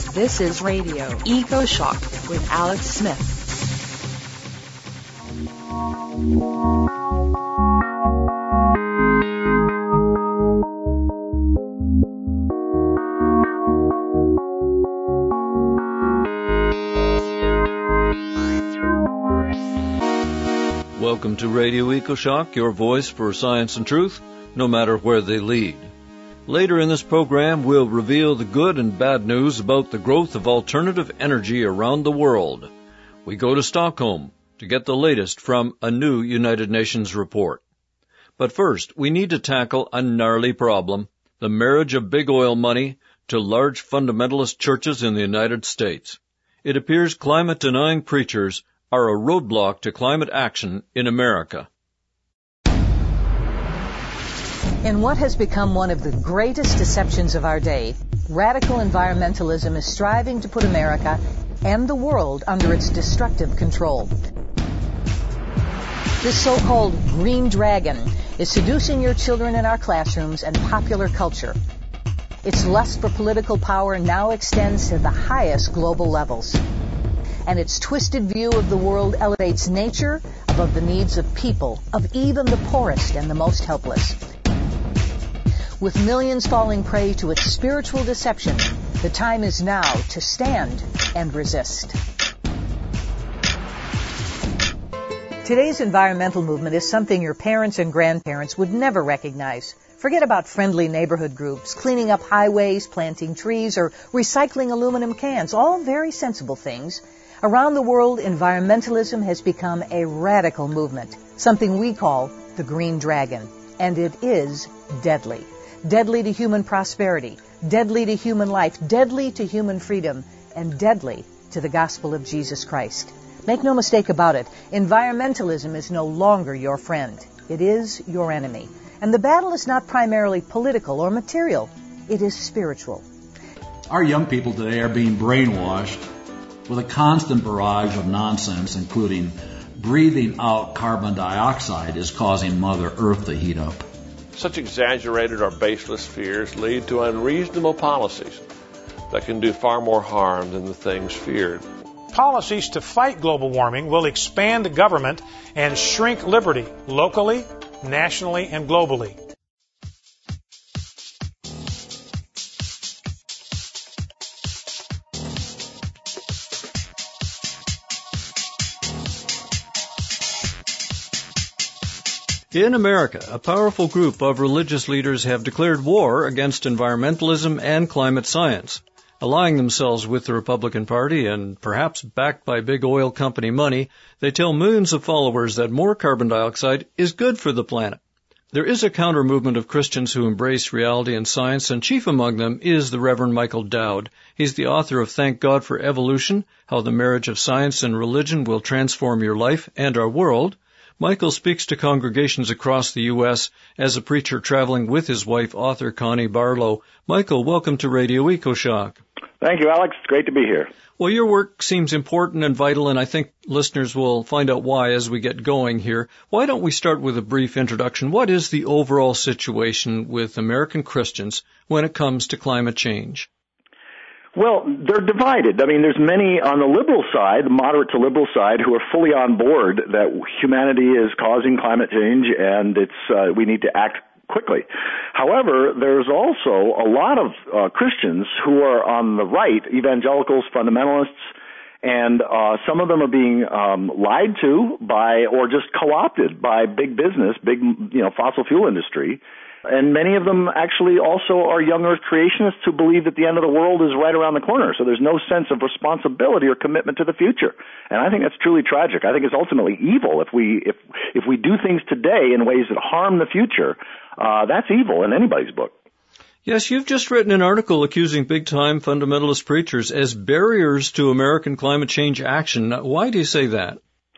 This is Radio Eco Shock with Alex Smith. Welcome to Radio EcoShock, your voice for science and truth, no matter where they lead. Later in this program, we'll reveal the good and bad news about the growth of alternative energy around the world. We go to Stockholm to get the latest from a new United Nations report. But first, we need to tackle a gnarly problem, the marriage of big oil money to large fundamentalist churches in the United States. It appears climate-denying preachers are a roadblock to climate action in America. In what has become one of the greatest deceptions of our day, radical environmentalism is striving to put America and the world under its destructive control. This so-called Green Dragon is seducing your children in our classrooms and popular culture. Its lust for political power now extends to the highest global levels. And its twisted view of the world elevates nature above the needs of people, of even the poorest and the most helpless. With millions falling prey to its spiritual deception, the time is now to stand and resist. Today's environmental movement is something your parents and grandparents would never recognize. Forget about friendly neighborhood groups, cleaning up highways, planting trees, or recycling aluminum cans, all very sensible things. Around the world, environmentalism has become a radical movement, something we call the Green Dragon, and it is deadly. Deadly to human prosperity, deadly to human life, deadly to human freedom, and deadly to the gospel of Jesus Christ. Make no mistake about it, environmentalism is no longer your friend. It is your enemy. And the battle is not primarily political or material. It is spiritual. Our young people today are being brainwashed with a constant barrage of nonsense, including breathing out carbon dioxide is causing Mother Earth to heat up. Such exaggerated or baseless fears lead to unreasonable policies that can do far more harm than the things feared. Policies to fight global warming will expand government and shrink liberty locally, nationally, and globally. In America, a powerful group of religious leaders have declared war against environmentalism and climate science. Allying themselves with the Republican Party and perhaps backed by big oil company money, they tell millions of followers that more carbon dioxide is good for the planet. There is a counter-movement of Christians who embrace reality and science, and chief among them is the Reverend Michael Dowd. He's the author of Thank God for Evolution, How the Marriage of Science and Religion Will Transform Your Life and Our World. Michael speaks to congregations across the U.S. as a preacher traveling with his wife, author Connie Barlow. Michael, welcome to Radio EcoShock. Thank you, Alex. It's great to be here. Well, your work seems important and vital, and I think listeners will find out why as we get going here. Why don't we start with a brief introduction? What is the overall situation with American Christians when it comes to climate change? Well, they're divided. I mean, there's many on the liberal side, the moderate to liberal side, who are fully on board that humanity is causing climate change and we need to act quickly. However, there's also a lot of Christians who are on the right, evangelicals, fundamentalists, and some of them are being lied to by or just co-opted by big business, big fossil fuel industry. And many of them actually also are young earth creationists who believe that the end of the world is right around the corner. So there's no sense of responsibility or commitment to the future. And I think that's truly tragic. I think it's ultimately evil if we do things today in ways that harm the future. That's evil in anybody's book. Yes, you've just written an article accusing big-time fundamentalist preachers as barriers to American climate change action. Why do you say that?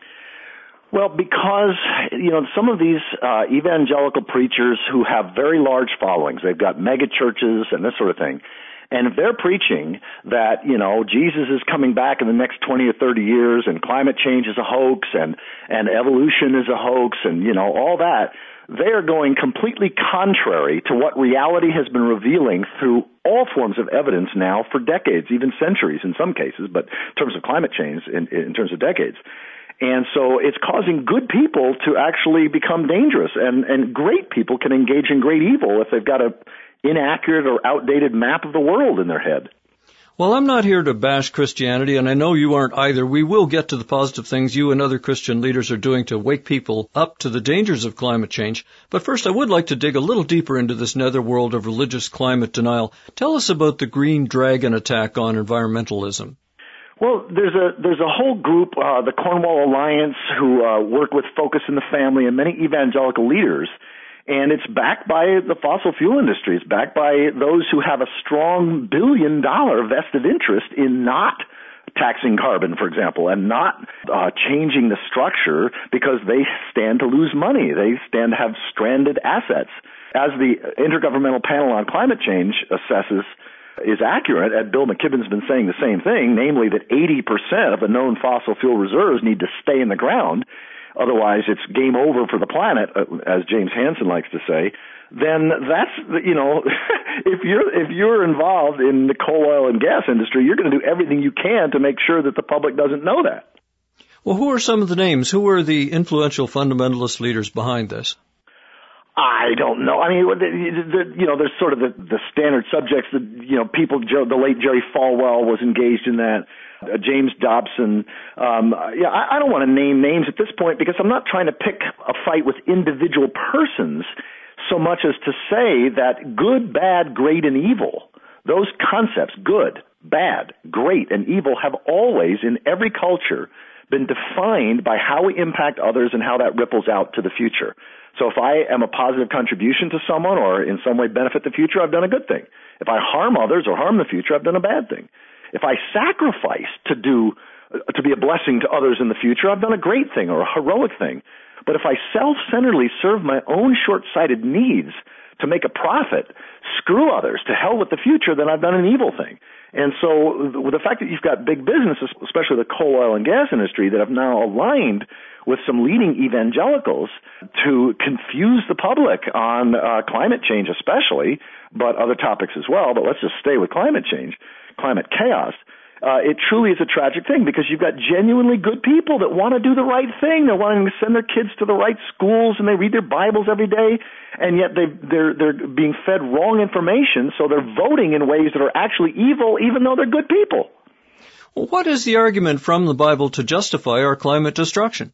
Well, because, some of these evangelical preachers who have very large followings, they've got mega churches and this sort of thing, And if they're preaching that, you know, Jesus is coming back in the next 20 or 30 years and climate change is a hoax and evolution is a hoax and, you know, all that, they are going completely contrary to what reality has been revealing through all forms of evidence now for decades, even centuries in some cases, but in terms of climate change, in terms of decades. And so it's causing good people to actually become dangerous, and great people can engage in great evil if they've got an inaccurate or outdated map of the world in their head. Well, I'm not here to bash Christianity, and I know you aren't either. We will get to the positive things you and other Christian leaders are doing to wake people up to the dangers of climate change. But first, I would like to dig a little deeper into this netherworld of religious climate denial. Tell us about the Green Dragon attack on environmentalism. Well, there's a whole group, the Cornwall Alliance, who work with Focus in the Family and many evangelical leaders. And it's backed by the fossil fuel industry. It's backed by those who have a strong billion-dollar vested interest in not taxing carbon, for example, and not changing the structure because they stand to lose money. They stand to have stranded assets. As the Intergovernmental Panel on Climate Change assesses, is accurate, and Bill McKibben's been saying the same thing, namely that 80% of the known fossil fuel reserves need to stay in the ground. Otherwise, it's game over for the planet, as James Hansen likes to say. Then that's, you know, if you're involved in the coal, oil, and gas industry, you're going to do everything you can to make sure that the public doesn't know that. Well, who are some of the names? Who are the influential fundamentalist leaders behind this? I don't know. I mean, you know, there's sort of the standard subjects that, you know, people, the late Jerry Falwell was engaged in that. James Dobson. I don't want to name names at this point because I'm not trying to pick a fight with individual persons so much as to say that good, bad, great, and evil, those concepts, good, bad, great, and evil, have always, in every culture, been defined by how we impact others and how that ripples out to the future. So if I am a positive contribution to someone or in some way benefit the future, I've done a good thing. If I harm others or harm the future, I've done a bad thing. If I sacrifice to be a blessing to others in the future, I've done a great thing or a heroic thing. But if I self-centeredly serve my own short-sighted needs to make a profit, screw others, to hell with the future, then I've done an evil thing. And so with the fact that you've got big businesses, especially the coal, oil, and gas industry, that have now aligned with some leading evangelicals to confuse the public on climate change especially, but other topics as well, but let's just stay with climate change, climate chaos, it truly is a tragic thing because you've got genuinely good people that want to do the right thing. They're wanting to send their kids to the right schools and they read their Bibles every day, and yet they're being fed wrong information, so they're voting in ways that are actually evil even though they're good people. Well, what is the argument from the Bible to justify our climate destruction?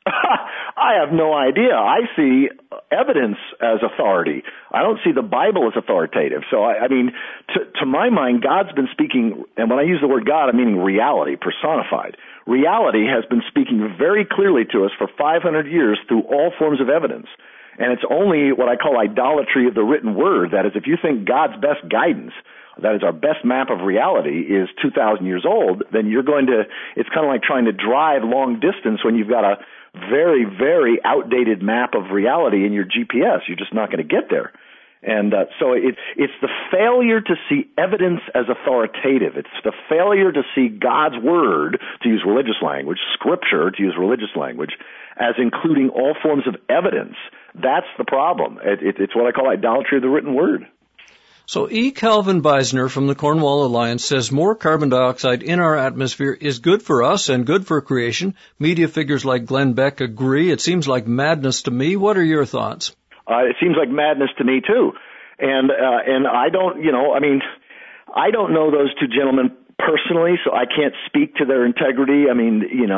I have no idea. I see evidence as authority. I don't see the Bible as authoritative. So, I mean, to my mind, God's been speaking, and when I use the word God, I'm meaning reality, personified. Reality has been speaking very clearly to us for 500 years through all forms of evidence. And it's only what I call idolatry of the written word. That is, if you think God's best guidance, that is our best map of reality, is 2,000 years old, then you're going to, it's kind of like trying to drive long distance when you've got a very, very outdated map of reality in your GPS. You're just not going to get there. And so it's the failure to see evidence as authoritative. It's the failure to see God's word, to use religious language, scripture, to use religious language, as including all forms of evidence. That's the problem. It's what I call idolatry of the written word. So E. Calvin Beisner from the Cornwall Alliance says more carbon dioxide in our atmosphere is good for us and good for creation. Media figures like Glenn Beck agree. It seems like madness to me. What are your thoughts? It seems like madness to me too. And I don't, I don't know those two gentlemen personally, so I can't speak to their integrity. I mean,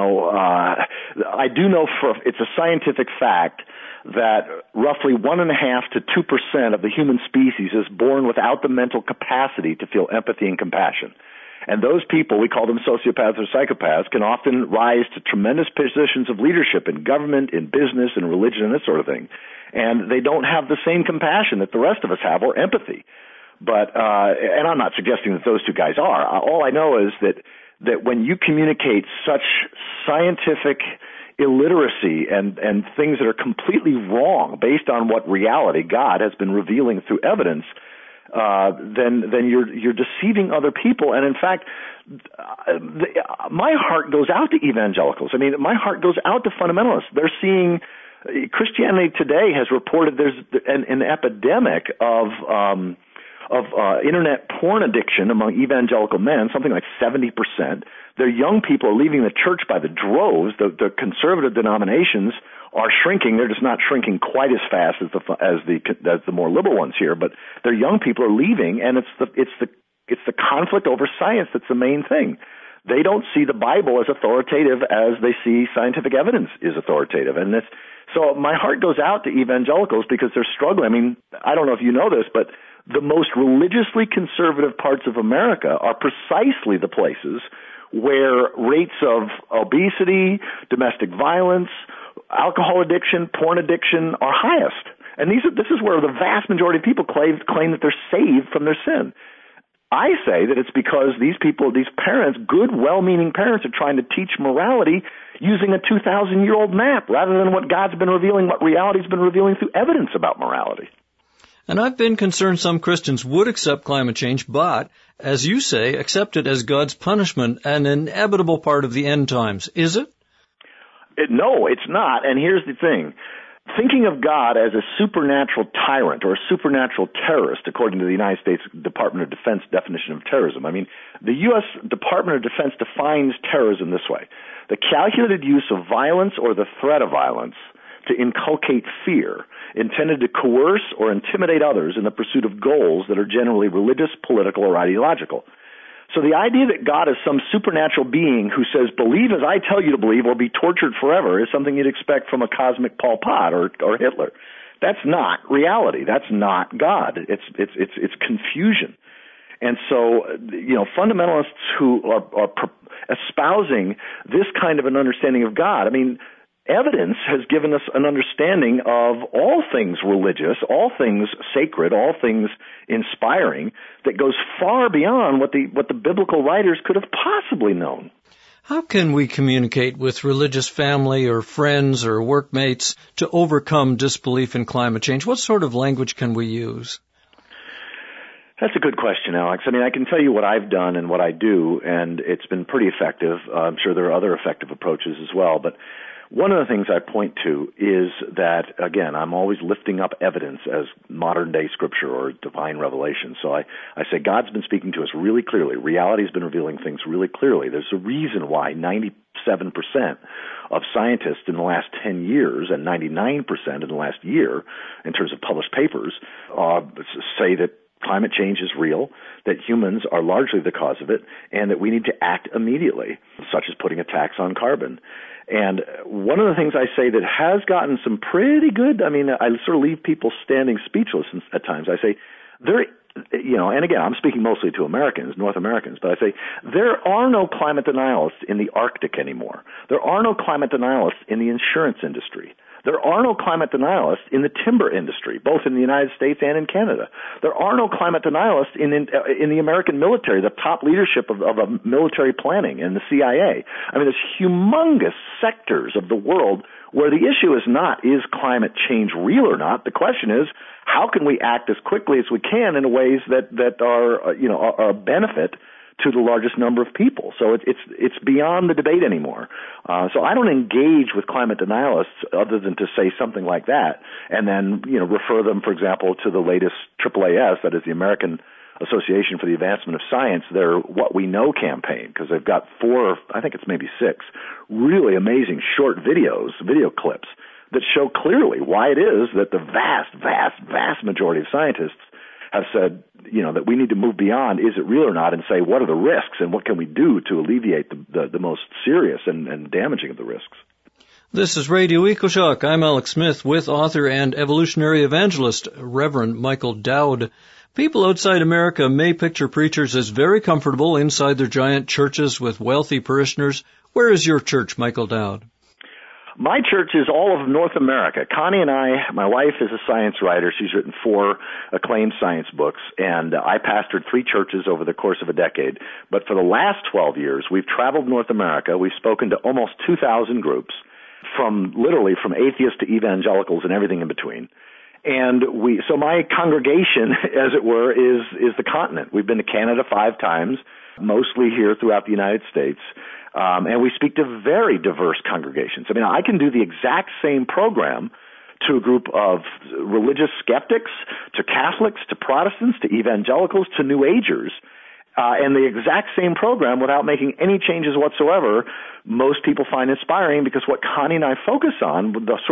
I do know it's a scientific fact that roughly 1.5% to 2% of the human species is born without the mental capacity to feel empathy and compassion. And those people, we call them sociopaths or psychopaths, can often rise to tremendous positions of leadership in government, in business, in religion, and this sort of thing. And they don't have the same compassion that the rest of us have, or empathy. But, and I'm not suggesting that those two guys are. All I know is that when you communicate such scientific illiteracy and things that are completely wrong based on what reality God has been revealing through evidence, then you're deceiving other people. And in fact, my heart goes out to evangelicals. I mean, my heart goes out to fundamentalists. They're seeing Christianity Today has reported there's an epidemic of internet porn addiction among evangelical men, something like 70%. Their young people are leaving the church by the droves. The conservative denominations are shrinking. They're just not shrinking quite as fast as the more liberal ones here, but their young people are leaving, and it's the conflict over science that's the main thing. They don't see the Bible as authoritative as they see scientific evidence is authoritative. And so my heart goes out to evangelicals because they're struggling. I mean, I don't know if you know this, but the most religiously conservative parts of America are precisely the places where rates of obesity, domestic violence, alcohol addiction, porn addiction are highest. And this is where the vast majority of people claim that they're saved from their sin. I say that it's because these parents, good, well-meaning parents, are trying to teach morality using a 2,000-year-old map rather than what God's been revealing, what reality's been revealing through evidence about morality. And I've been concerned some Christians would accept climate change, but, as you say, accept it as God's punishment, an inevitable part of the end times. Is it? No, it's not. And here's the thing. Thinking of God as a supernatural tyrant or a supernatural terrorist, according to the United States Department of Defense definition of terrorism. I mean, the U.S. Department of Defense defines terrorism this way: the calculated use of violence or the threat of violence to inculcate fear, intended to coerce or intimidate others in the pursuit of goals that are generally religious, political, or ideological. So the idea that God is some supernatural being who says, believe as I tell you to believe or be tortured forever is something you'd expect from a cosmic Pol Pot or Hitler. That's not reality. That's not God. It's confusion. And so, fundamentalists who are espousing this kind of an understanding of God, I mean, evidence has given us an understanding of all things religious, all things sacred, all things inspiring that goes far beyond what the biblical writers could have possibly known. How can we communicate with religious family or friends or workmates to overcome disbelief in climate change? What sort of language can we use? That's a good question, Alex. I mean, I can tell you what I've done and what I do, and it's been pretty effective. I'm sure there are other effective approaches as well, but one of the things I point to is that, again, I'm always lifting up evidence as modern-day scripture or divine revelation. So I say God's been speaking to us really clearly. Reality's been revealing things really clearly. There's a reason why 97% of scientists in the last 10 years and 99% in the last year, in terms of published papers, say that climate change is real, that humans are largely the cause of it, and that we need to act immediately, such as putting a tax on carbon. And one of the things I say that has gotten some pretty good, I mean, I sort of leave people standing speechless at times. I say, and again, I'm speaking mostly to Americans, North Americans, but I say, there are no climate denialists in the Arctic anymore. There are no climate denialists in the insurance industry. There are no climate denialists in the timber industry, both in the United States and in Canada. There are no climate denialists in the American military, the top leadership of military planning and the CIA. I mean, there's humongous sectors of the world where the issue is not, is climate change real or not? The question is, how can we act as quickly as we can in ways that are a benefit to the largest number of people. So it's beyond the debate anymore. So I don't engage with climate denialists other than to say something like that, and then refer them, for example, to the latest AAAS, that is the American Association for the Advancement of Science, their What We Know campaign, because they've got 4, I think it's maybe 6, really amazing short video clips that show clearly why it is that the vast majority of scientists have said, that we need to move beyond is it real or not and say what are the risks and what can we do to alleviate the most serious and damaging of the risks. This is Radio EcoShock. I'm Alex Smith with author and evolutionary evangelist Reverend Michael Dowd. People outside America may picture preachers as very comfortable inside their giant churches with wealthy parishioners. Where is your church, Michael Dowd? My church is all of North America. Connie and I, my wife is a science writer. She's written 4 acclaimed science books, and I pastored 3 churches over the course of a decade. But for the last 12 years, we've traveled North America. We've spoken to almost 2,000 groups, from atheists to evangelicals and everything in between. And so my congregation, as it were, is the continent. We've been to Canada 5 times, mostly here throughout the United States. And we speak to very diverse congregations. I mean, I can do the exact same program to a group of religious skeptics, to Catholics, to Protestants, to evangelicals, to New Agers, and the exact same program without making any changes whatsoever. Most people find inspiring because what Connie and I focus on,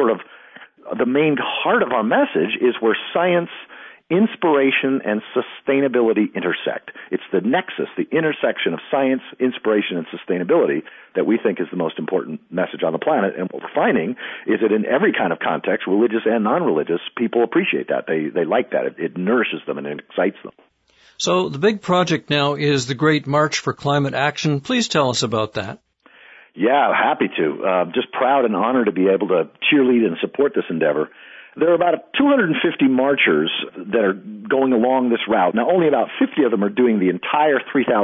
the main heart of our message, is where science, inspiration, and sustainability intersect. It's the nexus, the intersection of science, inspiration, and sustainability that we think is the most important message on the planet. And what we're finding is that in every kind of context, religious and non-religious, people appreciate that. They like that. It nourishes them and it excites them. So the big project now is the Great March for Climate Action. Please tell us about that. Yeah, happy to. Just proud and honored to be able to cheerlead and support this endeavor. There are about 250 marchers that are going along this route. Now, only about 50 of them are doing the entire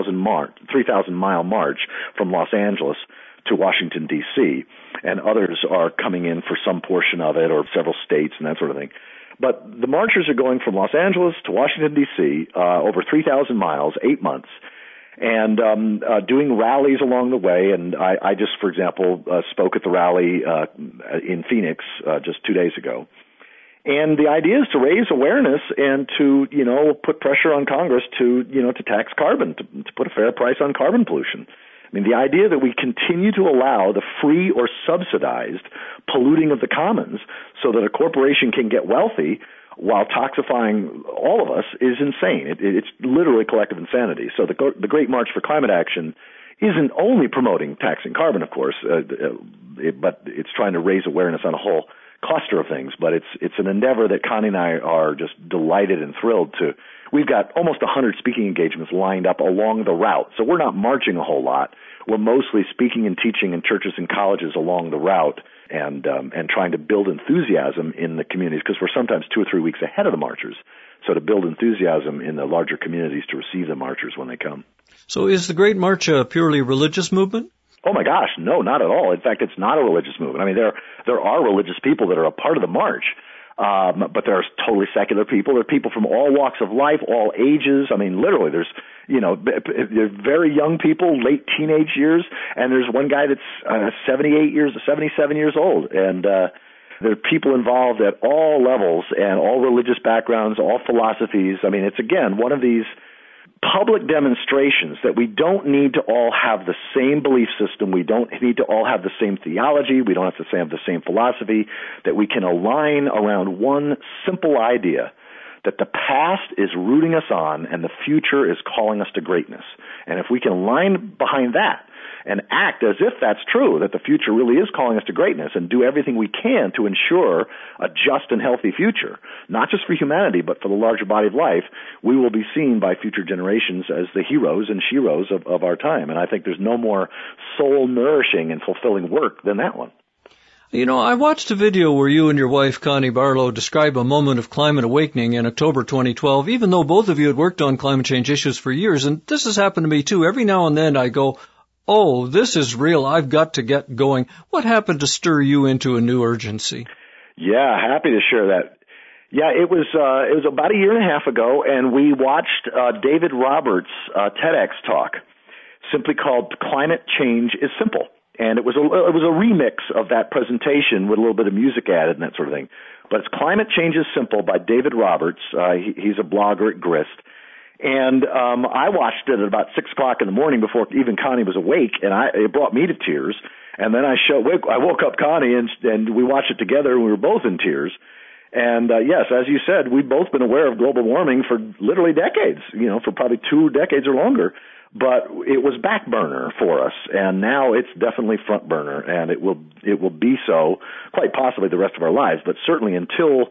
3,000-mile march from Los Angeles to Washington, D.C., and others are coming in for some portion of it or several states and that sort of thing. But the marchers are going from Los Angeles to Washington, D.C., over 3,000 miles, 8 months, and doing rallies along the way. And I just, for example, spoke at the rally in Phoenix just 2 days ago. And the idea is to raise awareness and to, put pressure on Congress to tax carbon, to put a fair price on carbon pollution. I mean, the idea that we continue to allow the free or subsidized polluting of the commons so that a corporation can get wealthy while toxifying all of us is insane. It's literally collective insanity. So the Great March for Climate Action isn't only promoting taxing carbon, of course, but it's trying to raise awareness on a whole cluster of things. But it's an endeavor that Connie and I are just delighted and thrilled to. We've got almost 100 speaking engagements lined up along the route. So we're not marching a whole lot. We're mostly speaking and teaching in churches and colleges along the route and trying to build enthusiasm in the communities, because we're sometimes 2 or 3 weeks ahead of the marchers. So to build enthusiasm in the larger communities to receive the marchers when they come. So is the Great March a purely religious movement? Oh my gosh, no, not at all. In fact, it's not a religious movement. I mean, there are religious people that are a part of the march, but there are totally secular people. There are people from all walks of life, all ages. I mean, literally, there's very young people, late teenage years, and there's one guy that's 77 years old, and there are people involved at all levels and all religious backgrounds, all philosophies. I mean, it's again one of these public demonstrations that we don't need to all have the same belief system. We don't need to all have the same theology. We don't have to have the same philosophy, that we can align around one simple idea, that the past is rooting us on and the future is calling us to greatness. And if we can align behind that and act as if that's true, that the future really is calling us to greatness, and do everything we can to ensure a just and healthy future, not just for humanity, but for the larger body of life, we will be seen by future generations as the heroes and sheroes of our time. And I think there's no more soul-nourishing and fulfilling work than that one. I watched a video where you and your wife, Connie Barlow, describe a moment of climate awakening in October 2012, even though both of you had worked on climate change issues for years. And this has happened to me, too. Every now and then I go, oh, this is real. I've got to get going. What happened to stir you into a new urgency? Yeah, happy to share that. Yeah, it was about a year and a half ago, and we watched David Roberts' TEDx talk, simply called "Climate Change is Simple." And it was a remix of that presentation with a little bit of music added and that sort of thing. But it's "Climate Change is Simple" by David Roberts. He's a blogger at Grist. And I watched it at about 6 o'clock in the morning before even Connie was awake, and it brought me to tears. And then I woke up Connie, and we watched it together, and we were both in tears. And yes, as you said, we've both been aware of global warming for literally decades, for probably 2 decades or longer. But it was back burner for us, and now it's definitely front burner, and it will be so quite possibly the rest of our lives. But certainly until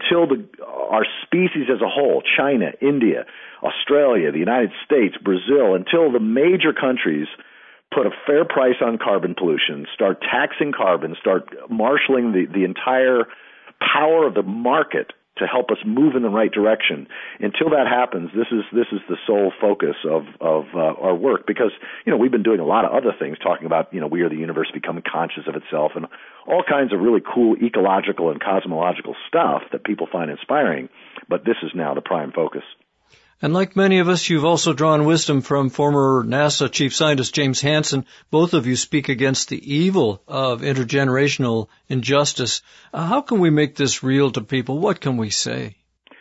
our species as a whole, China, India, Australia, the United States, Brazil, until the major countries put a fair price on carbon pollution, start taxing carbon, start marshaling the entire power of the market to help us move in the right direction. Until that happens, this is the sole focus of our work, because, we've been doing a lot of other things, talking about, we are the universe becoming conscious of itself and all kinds of really cool ecological and cosmological stuff that people find inspiring, but this is now the prime focus. And like many of us, you've also drawn wisdom from former NASA Chief Scientist James Hansen. Both of you speak against the evil of intergenerational injustice. How can we make this real to people? What can we say?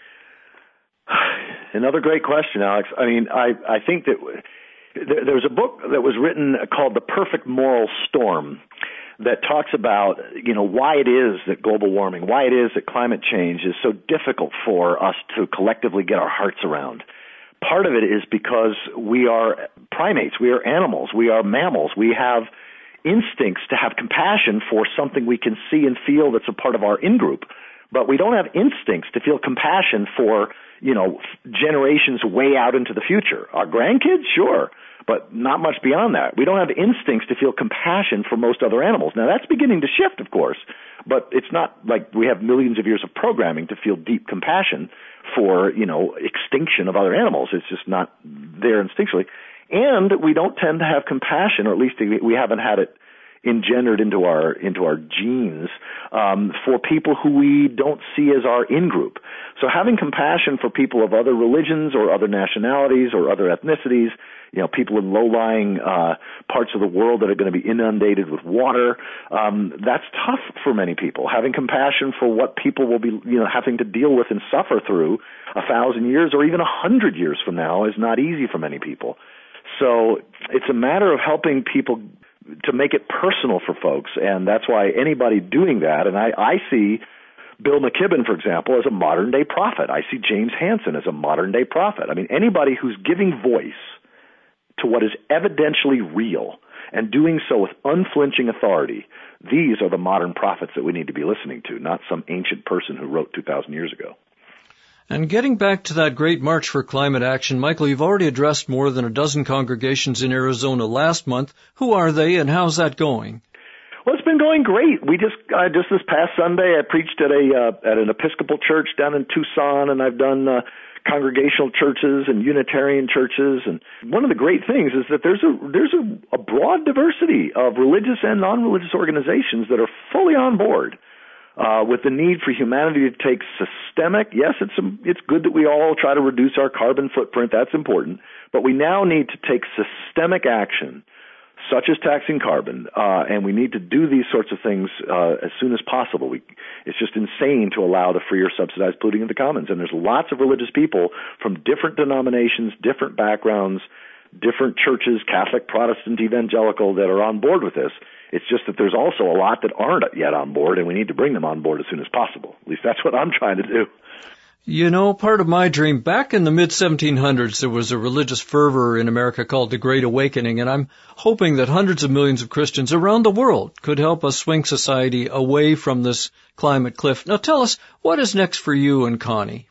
Another great question, Alex. I mean, I think that there's a book that was written called The Perfect Moral Storm that talks about, why it is that global warming, why it is that climate change is so difficult for us to collectively get our hearts around. Part of it is because we are primates, we are animals, we are mammals, we have instincts to have compassion for something we can see and feel that's a part of our in-group, but we don't have instincts to feel compassion for, generations way out into the future. Our grandkids, sure, but not much beyond that. We don't have instincts to feel compassion for most other animals. Now, that's beginning to shift, of course, but it's not like we have millions of years of programming to feel deep compassion for, extinction of other animals. It's just not there instinctually. And we don't tend to have compassion, or at least we haven't had it engendered into our genes, for people who we don't see as our in-group. So having compassion for people of other religions or other nationalities or other ethnicities, people in low-lying parts of the world that are going to be inundated with water, that's tough for many people. Having compassion for what people will be, having to deal with and suffer through 1,000 years or even 100 years from now is not easy for many people. So it's a matter of helping people to make it personal for folks, and that's why anybody doing that, and I see Bill McKibben, for example, as a modern-day prophet. I see James Hansen as a modern-day prophet. I mean, anybody who's giving voice to what is evidentially real and doing so with unflinching authority, these are the modern prophets that we need to be listening to, not some ancient person who wrote 2,000 years ago. And getting back to that great March for Climate Action, Michael, you've already addressed more than a dozen congregations in Arizona last month. Who are they, and how's that going? Well, it's been going great. We just this past Sunday, I preached at an Episcopal church down in Tucson, and I've done congregational churches and Unitarian churches. And one of the great things is that there's a broad diversity of religious and non-religious organizations that are fully on board with the need for humanity to take systemic. Yes, it's good that we all try to reduce our carbon footprint. That's important. But we now need to take systemic action, such as taxing carbon, and we need to do these sorts of things as soon as possible. It's just insane to allow the free or subsidized polluting of the commons. And there's lots of religious people from different denominations, different backgrounds, different churches, Catholic, Protestant, evangelical, that are on board with this. It's just that there's also a lot that aren't yet on board, and we need to bring them on board as soon as possible. At least that's what I'm trying to do. Part of my dream, back in the mid-1700s, there was a religious fervor in America called the Great Awakening, and I'm hoping that hundreds of millions of Christians around the world could help us swing society away from this climate cliff. Now tell us, what is next for you and Connie?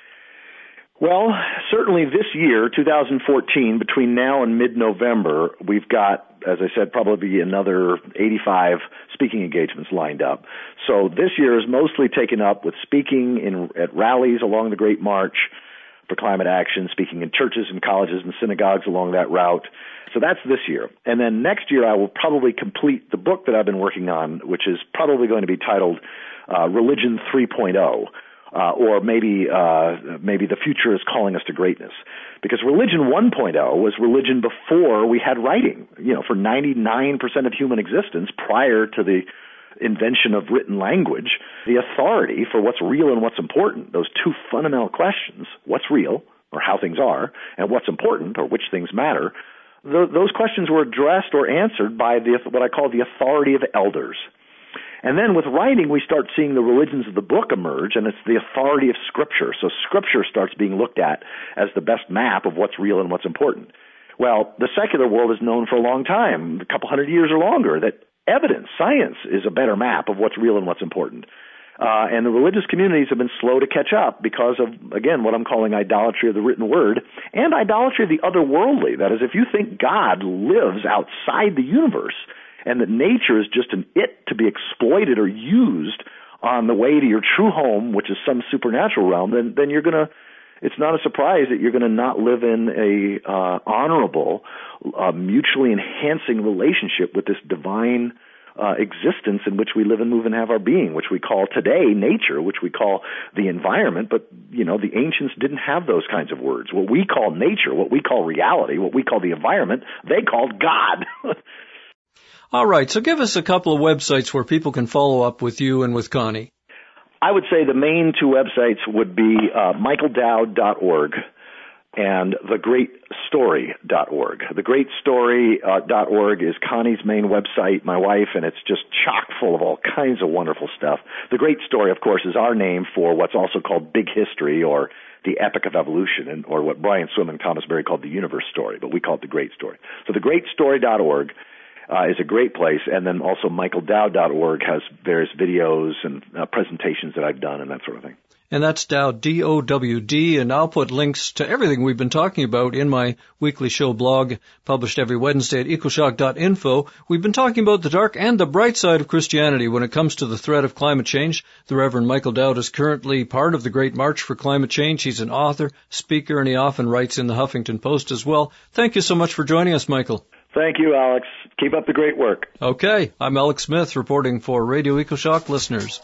Well, certainly this year, 2014, between now and mid-November, we've got, as I said, probably another 85 speaking engagements lined up. So this year is mostly taken up with speaking at rallies along the Great March for Climate Action, speaking in churches and colleges and synagogues along that route. So that's this year. And then next year I will probably complete the book that I've been working on, which is probably going to be titled Religion 3.0. Or maybe the future is calling us to greatness. Because religion 1.0 was religion before we had writing. For 99% of human existence prior to the invention of written language, the authority for what's real and what's important, those two fundamental questions, what's real, or how things are, and what's important, or which things matter, those questions were addressed or answered by what I call the authority of elders. And then with writing, we start seeing the religions of the book emerge, and it's the authority of Scripture. So Scripture starts being looked at as the best map of what's real and what's important. Well, the secular world has known for a long time, a couple hundred years or longer, that evidence, science, is a better map of what's real and what's important. And the religious communities have been slow to catch up because of, again, what I'm calling idolatry of the written word and idolatry of the otherworldly. That is, if you think God lives outside the universe, and that nature is just an it to be exploited or used on the way to your true home, which is some supernatural realm, then you're going to, it's not a surprise that you're going to not live in a honorable, mutually enhancing relationship with this divine existence in which we live and move and have our being, which we call today nature, which we call the environment. But, the ancients didn't have those kinds of words. What we call nature, what we call reality, what we call the environment, they called God. All right, so give us a couple of websites where people can follow up with you and with Connie. I would say the main two websites would be michaeldowd.org and thegreatstory.org. Thegreatstory.org is Connie's main website, my wife, and it's just chock full of all kinds of wonderful stuff. The Great Story, of course, is our name for what's also called Big History, or the Epic of Evolution, or what Brian Swimme and Thomas Berry called the Universe Story, but we call it the Great Story. So thegreatstory.org is a great place, and then also michaeldowd.org has various videos and presentations that I've done and that sort of thing. And that's Dowd, D-O-W-D, and I'll put links to everything we've been talking about in my weekly show blog, published every Wednesday at ecoshock.info. We've been talking about the dark and the bright side of Christianity when it comes to the threat of climate change. The Reverend Michael Dowd is currently part of the Great March for Climate Change. He's an author, speaker, and he often writes in the Huffington Post as well. Thank you so much for joining us, Michael. Thank you, Alex. Keep up the great work. Okay, I'm Alex Smith reporting for Radio EcoShock listeners.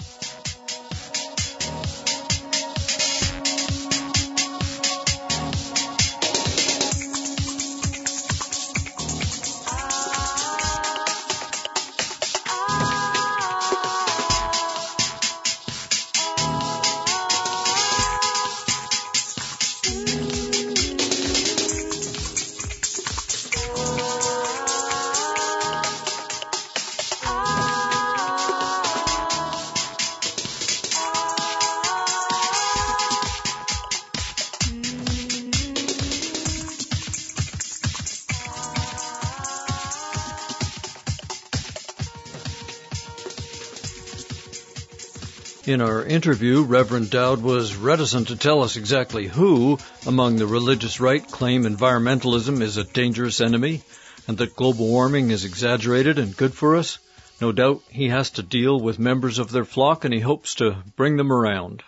In our interview, Reverend Dowd was reticent to tell us exactly who among the religious right claim environmentalism is a dangerous enemy and that global warming is exaggerated and good for us. No doubt he has to deal with members of their flock, and he hopes to bring them around.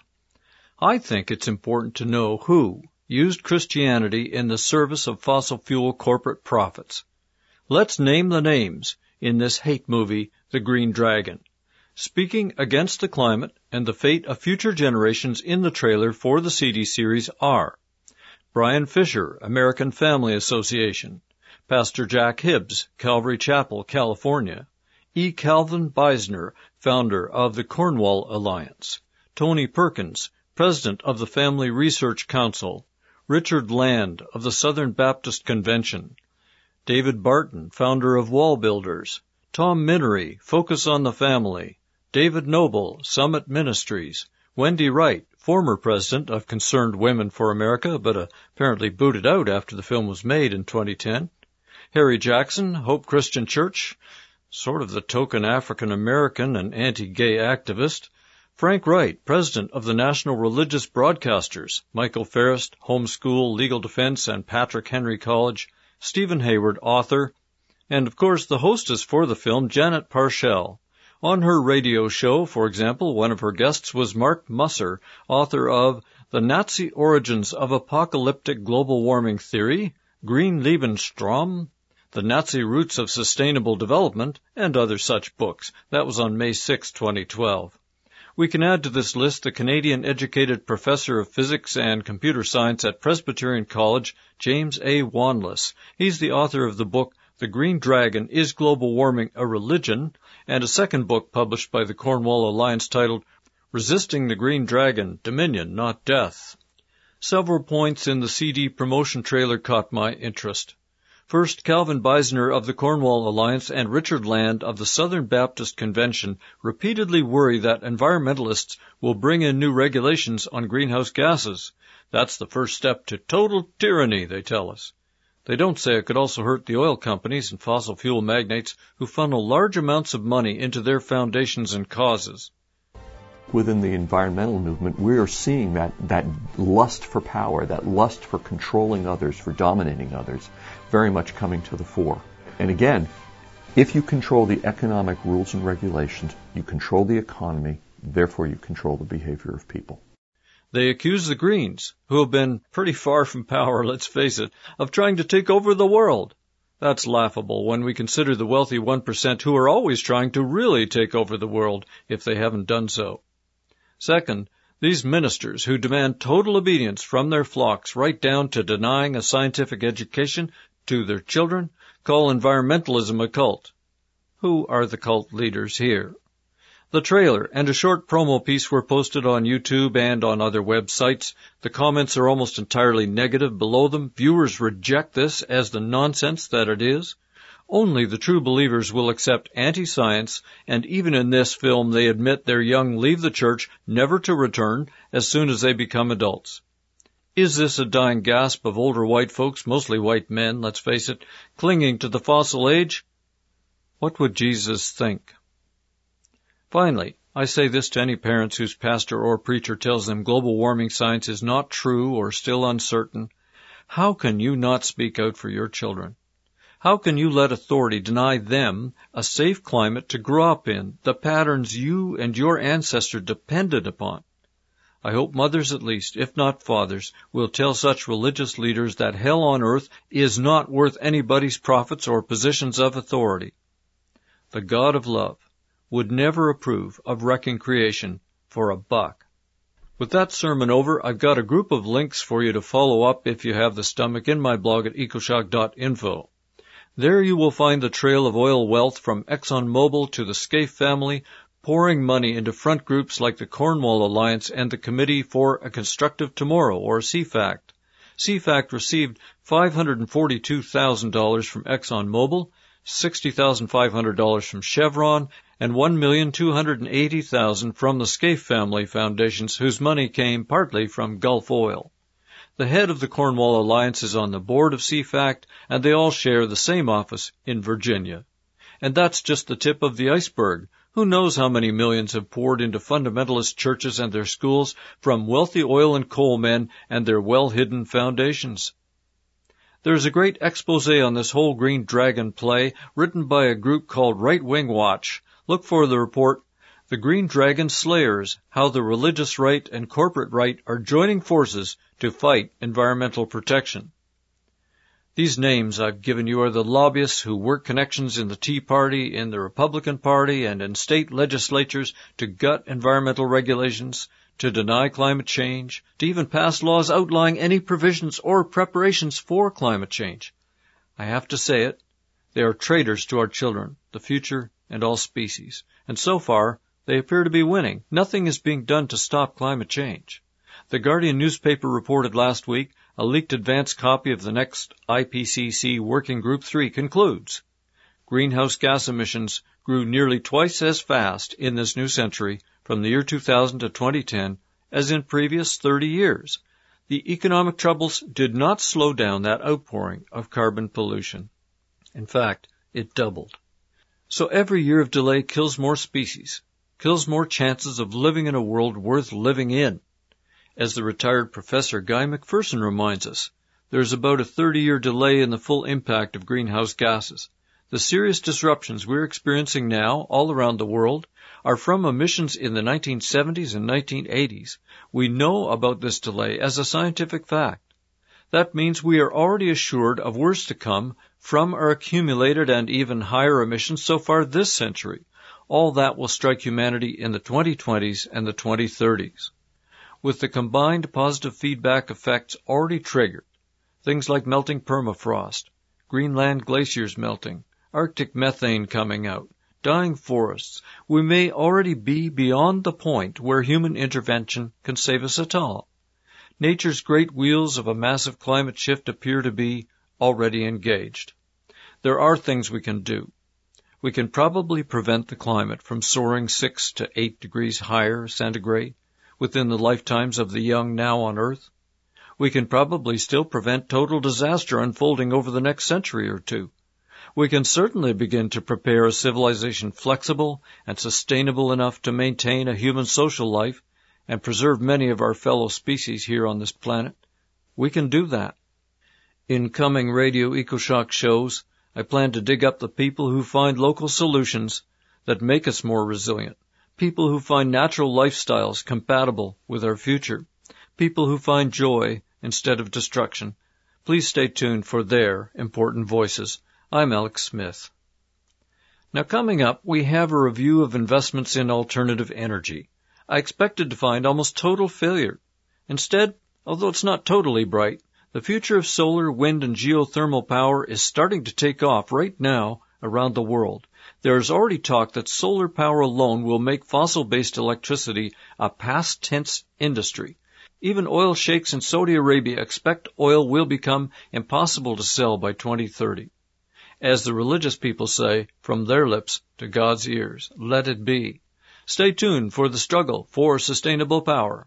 I think it's important to know who used Christianity in the service of fossil fuel corporate profits. Let's name the names in this hate movie, The Green Dragon. Speaking against the climate and the fate of future generations in the trailer for the CD series are Brian Fisher, American Family Association; Pastor Jack Hibbs, Calvary Chapel, California; E. Calvin Beisner, founder of the Cornwall Alliance; Tony Perkins, president of the Family Research Council; Richard Land of the Southern Baptist Convention; David Barton, founder of Wall Builders; Tom Minery, Focus on the Family; David Noble, Summit Ministries; Wendy Wright, former president of Concerned Women for America, but apparently booted out after the film was made in 2010; Harry Jackson, Hope Christian Church, sort of the token African-American and anti-gay activist; Frank Wright, president of the National Religious Broadcasters; Michael Ferrist, Homeschool, Legal Defense, and Patrick Henry College; Stephen Hayward, author; and, of course, the hostess for the film, Janet Parshall. On her radio show, for example, one of her guests was Mark Musser, author of The Nazi Origins of Apocalyptic Global Warming Theory, Green Lebensstrom, The Nazi Roots of Sustainable Development, and other such books. That was on May 6, 2012. We can add to this list the Canadian-educated professor of physics and computer science at Presbyterian College, James A. Wanless. He's the author of the book The Green Dragon, Is Global Warming a Religion?, and a second book published by the Cornwall Alliance titled Resisting the Green Dragon, Dominion, Not Death. Several points in the CD promotion trailer caught my interest. First, Calvin Beisner of the Cornwall Alliance and Richard Land of the Southern Baptist Convention repeatedly worry that environmentalists will bring in new regulations on greenhouse gases. That's the first step to total tyranny, they tell us. They don't say it could also hurt the oil companies and fossil fuel magnates who funnel large amounts of money into their foundations and causes. Within the environmental movement, we are seeing that lust for power, that lust for controlling others, for dominating others, very much coming to the fore. And again, if you control the economic rules and regulations, you control the economy, therefore you control the behavior of people. They accuse the Greens, who have been pretty far from power, let's face it, of trying to take over the world. That's laughable when we consider the wealthy 1% who are always trying to really take over the world if they haven't done so. Second, these ministers who demand total obedience from their flocks right down to denying a scientific education to their children call environmentalism a cult. Who are the cult leaders here? The trailer and a short promo piece were posted on YouTube and on other websites. The comments are almost entirely negative below them. Viewers reject this as the nonsense that it is. Only the true believers will accept anti-science, and even in this film they admit their young leave the church never to return as soon as they become adults. Is this a dying gasp of older white folks, mostly white men, let's face it, clinging to the fossil age? What would Jesus think? Finally, I say this to any parents whose pastor or preacher tells them global warming science is not true or still uncertain. How can you not speak out for your children? How can you let authority deny them a safe climate to grow up in, the patterns you and your ancestor depended upon? I hope mothers at least, if not fathers, will tell such religious leaders that hell on earth is not worth anybody's profits or positions of authority. The God of love would never approve of wrecking creation for a buck. With that sermon over, I've got a group of links for you to follow up if you have the stomach in my blog at ecoshock.info. There you will find the trail of oil wealth from ExxonMobil to the Scaife family, pouring money into front groups like the Cornwall Alliance and the Committee for a Constructive Tomorrow, or CFACT. CFACT received $542,000 from ExxonMobil, $60,500 from Chevron, and $1,280,000 from the Scaife family foundations, whose money came partly from Gulf Oil. The head of the Cornwall Alliance is on the board of CFACT, and they all share the same office in Virginia. And that's just the tip of the iceberg. Who knows how many millions have poured into fundamentalist churches and their schools from wealthy oil and coal men and their well-hidden foundations? There's a great expose on this whole Green Dragon play written by a group called Right Wing Watch. Look for the report, The Green Dragon Slayers, How the Religious Right and Corporate Right Are Joining Forces to Fight Environmental Protection. These names I've given you are the lobbyists who work connections in the Tea Party, in the Republican Party, and in state legislatures to gut environmental regulations, to deny climate change, to even pass laws outlining any provisions or preparations for climate change. I have to say it, they are traitors to our children, the future, and all species. And so far, they appear to be winning. Nothing is being done to stop climate change. The Guardian newspaper reported last week a leaked advance copy of the next IPCC Working Group 3 concludes. Greenhouse gas emissions grew nearly twice as fast in this new century from the year 2000 to 2010 as in previous 30 years. The economic troubles did not slow down that outpouring of carbon pollution. In fact, it doubled. So every year of delay kills more species, kills more chances of living in a world worth living in. As the retired Professor Guy McPherson reminds us, there's about a 30-year delay in the full impact of greenhouse gases. The serious disruptions we're experiencing now all around the world are from emissions in the 1970s and 1980s. We know about this delay as a scientific fact. That means we are already assured of worse to come from our accumulated and even higher emissions so far this century. All that will strike humanity in the 2020s and the 2030s. With the combined positive feedback effects already triggered, things like melting permafrost, Greenland glaciers melting, Arctic methane coming out, dying forests, we may already be beyond the point where human intervention can save us at all. Nature's great wheels of a massive climate shift appear to be already engaged. There are things we can do. We can probably prevent the climate from soaring 6 to 8 degrees higher centigrade within the lifetimes of the young now on Earth. We can probably still prevent total disaster unfolding over the next century or two. We can certainly begin to prepare a civilization flexible and sustainable enough to maintain a human social life and preserve many of our fellow species here on this planet. We can do that. In coming Radio EcoShock shows, I plan to dig up the people who find local solutions that make us more resilient, people who find natural lifestyles compatible with our future, people who find joy instead of destruction. Please stay tuned for their important voices. I'm Alex Smith. Now coming up, we have a review of investments in alternative energy. I expected to find almost total failure. Instead, although it's not totally bright, the future of solar, wind, and geothermal power is starting to take off right now around the world. There is already talk that solar power alone will make fossil-based electricity a past tense industry. Even oil sheikhs in Saudi Arabia expect oil will become impossible to sell by 2030. As the religious people say, from their lips to God's ears, let it be. Stay tuned for the struggle for sustainable power.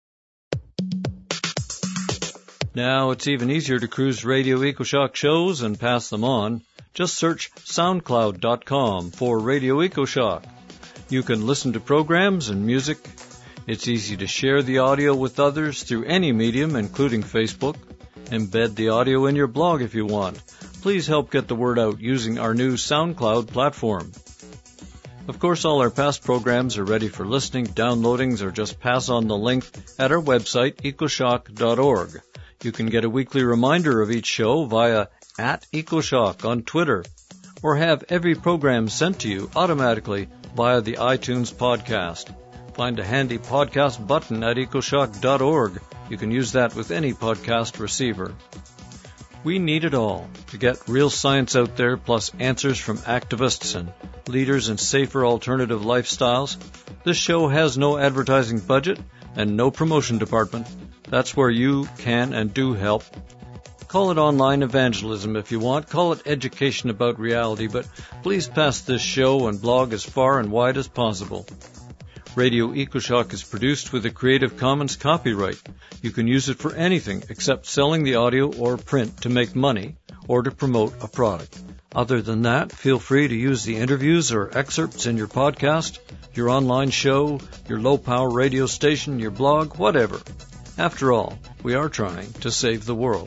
Now it's even easier to cruise Radio EcoShock shows and pass them on. Just search SoundCloud.com for Radio EcoShock. You can listen to programs and music. It's easy to share the audio with others through any medium, including Facebook. Embed the audio in your blog if you want. Please help get the word out using our new SoundCloud platform. Of course, all our past programs are ready for listening, downloadings, or just pass on the link at our website, ecoshock.org. You can get a weekly reminder of each show via @EcoShock on Twitter, or have every program sent to you automatically via the iTunes podcast. Find a handy podcast button at ecoshock.org. You can use that with any podcast receiver. We need it all to get real science out there, plus answers from activists and leaders in safer alternative lifestyles. This show has no advertising budget and no promotion department. That's where you can and do help. Call it online evangelism if you want. Call it education about reality, but please pass this show and blog as far and wide as possible. Radio EcoShock is produced with a Creative Commons copyright. You can use it for anything except selling the audio or print to make money or to promote a product. Other than that, feel free to use the interviews or excerpts in your podcast, your online show, your low-power radio station, your blog, whatever. After all, we are trying to save the world.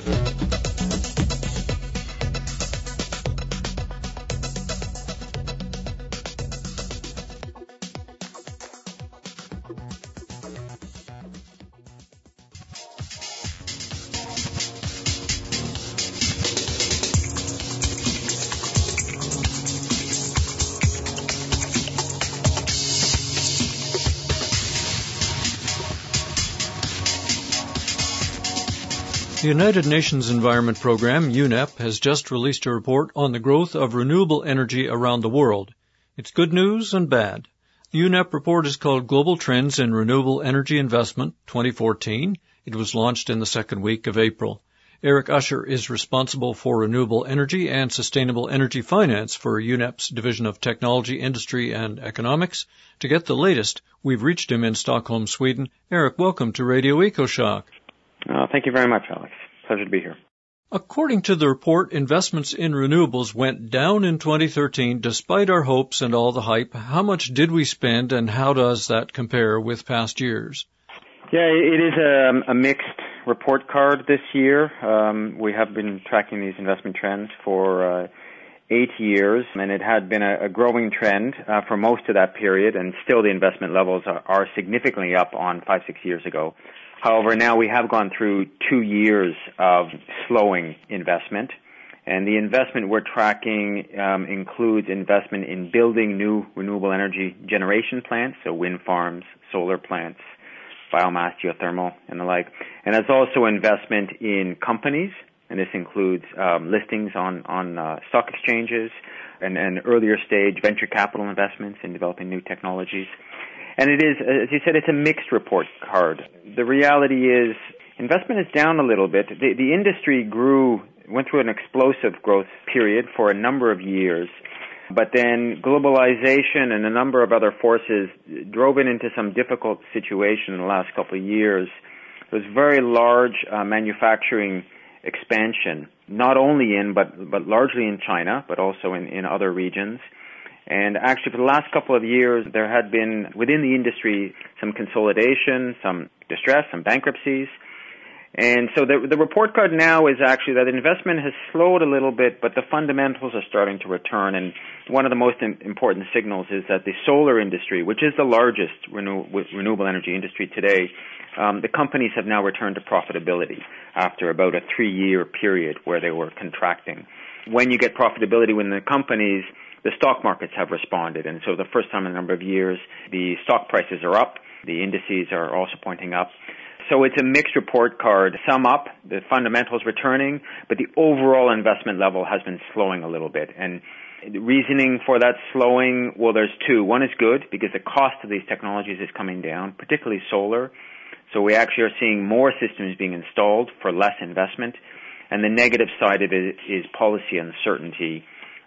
The United Nations Environment Programme, UNEP, has just released a report on the growth of renewable energy around the world. It's good news and bad. The UNEP report is called Global Trends in Renewable Energy Investment 2014. It was launched in the second week of April. Eric Usher is responsible for renewable energy and sustainable energy finance for UNEP's Division of Technology, Industry and Economics. To get the latest, we've reached him in Stockholm, Sweden. Eric, welcome to Radio EcoShock. Thank you very much, Alex. Pleasure to be here. According to the report, investments in renewables went down in 2013 despite our hopes and all the hype. How much did we spend, and how does that compare with past years? Yeah, it is a mixed report card this year. We have been tracking these investment trends for 8 years, and it had been a growing trend for most of that period, and still the investment levels are significantly up on 5-6 years ago. However, now we have gone through 2 years of slowing investment, and the investment we're tracking includes investment in building new renewable energy generation plants, so wind farms, solar plants, biomass, geothermal, and the like. And it's also investment in companies, and this includes listings on stock exchanges and earlier stage venture capital investments in developing new technologies. And it is, as you said, it's a mixed report card. The reality is investment is down a little bit. The industry went through an explosive growth period for a number of years, but then globalization and a number of other forces drove it into some difficult situation in the last couple of years. There was very large manufacturing expansion, not only but largely in China, but also in other regions. And actually, for the last couple of years, there had been, within the industry, some consolidation, some distress, some bankruptcies. And so the report card now is actually that investment has slowed a little bit, but the fundamentals are starting to return. And one of the most important signals is that the solar industry, which is the largest renewable energy industry today, the companies have now returned to profitability after about a 3-year period where they were contracting. When you get profitability within the companies, the stock markets have responded. And so the first time in a number of years, the stock prices are up. The indices are also pointing up. So it's a mixed report card. Sum up, the fundamentals returning, but the overall investment level has been slowing a little bit. And the reasoning for that slowing, well, there's two. One is good because the cost of these technologies is coming down, particularly solar. So we actually are seeing more systems being installed for less investment. And the negative side of it is policy uncertainty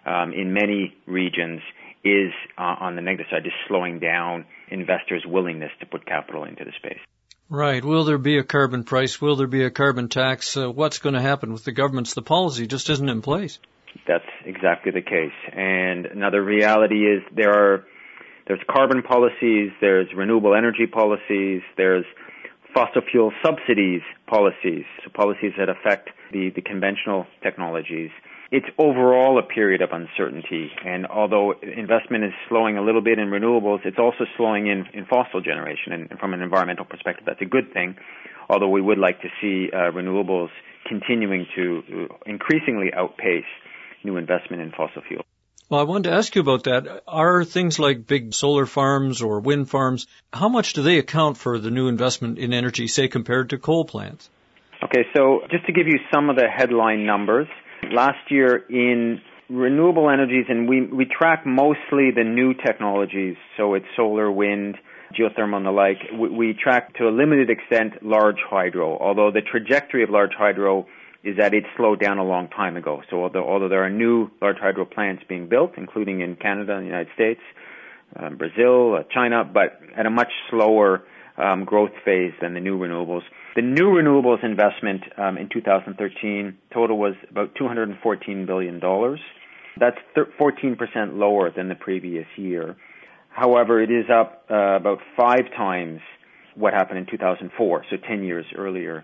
in many regions is, on the negative side, is slowing down investors' willingness to put capital into the space. Right. Will there be a carbon price? Will there be a carbon tax? What's going to happen with the governments? The policy just isn't in place. That's exactly the case. And another reality is there's carbon policies, there's renewable energy policies, there's fossil fuel subsidies policies, so policies that affect the conventional technologies. It's overall a period of uncertainty, and although investment is slowing a little bit in renewables, it's also slowing in fossil generation, and from an environmental perspective, that's a good thing, although we would like to see renewables continuing to increasingly outpace new investment in fossil fuels. Well, I wanted to ask you about that. Are things like big solar farms or wind farms, how much do they account for the new investment in energy, say, compared to coal plants? Okay, so just to give you some of the headline numbers, last year in renewable energies, and we track mostly the new technologies, so it's solar, wind, geothermal and the like. We track to a limited extent large hydro, although the trajectory of large hydro is that it slowed down a long time ago. So although there are new large hydro plants being built, including in Canada and the United States, Brazil, China, but at a much slower growth phase than the new renewables. The new renewables investment in 2013 total was about $214 billion. That's 14% lower than the previous year. However, it is up about 5 times what happened in 2004, so 10 years earlier.